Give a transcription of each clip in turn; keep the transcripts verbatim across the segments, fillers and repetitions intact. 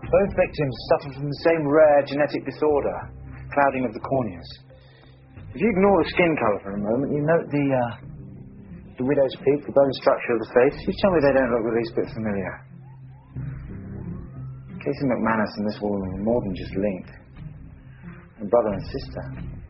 Both victims suffer from the same rare genetic disorder, clouding of the corneas. If you ignore the skin colour for a moment, you note the, uh, the widow's peak, the bone structure of the face. You tell me they don't look the least bit familiar. Casey McManus and this woman were more than just linked. They're brother and sister.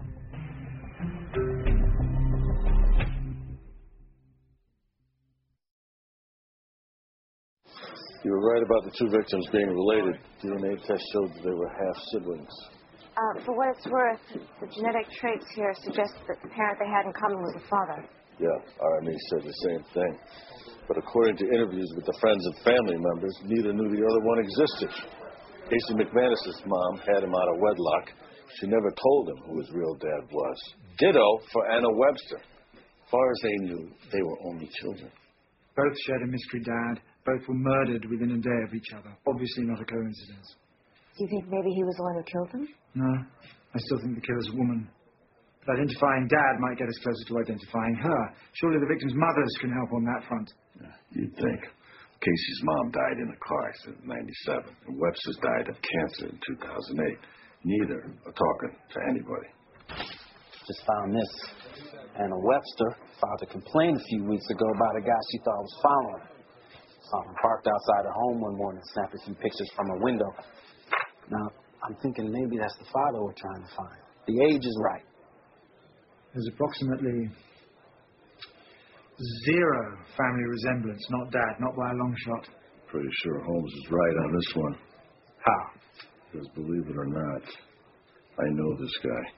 You were right about the two victims being related. D N A test showed that they were half-siblings. Uh, for what it's worth, the genetic traits here suggest that the parent they had in common was the father. Yeah, R M E said the same thing. But according to interviews with the friends and family members, neither knew the other one existed. Casey McManus's mom had him out of wedlock. She never told him who his real dad was. Ditto for Anna Webster. As far as they knew, they were only children. Both shared a mystery dad. Both were murdered within a day of each other. Obviously not a coincidence. Do you think maybe he was the one who killed them? No. I still think the killer's a woman. But identifying Dad might get us closer to identifying her. Surely the victim's mothers can help on that front. Yeah, you'd think. Casey's mom died in a car accident in ninety-seven, and Webster's died of cancer in two thousand eight. Neither are talking to anybody. Just found this. Anna Webster filed a complaint a few weeks ago about a guy she thought was following her. Saw him parked outside her home one morning, snapped a few pictures from her window. Now, I'm thinking maybe that's the father we're trying to find. The age is right. There's approximately zero family resemblance, not Dad, not by a long shot. Pretty sure Holmes is right on this one. How? Because believe it or not, I know this guy.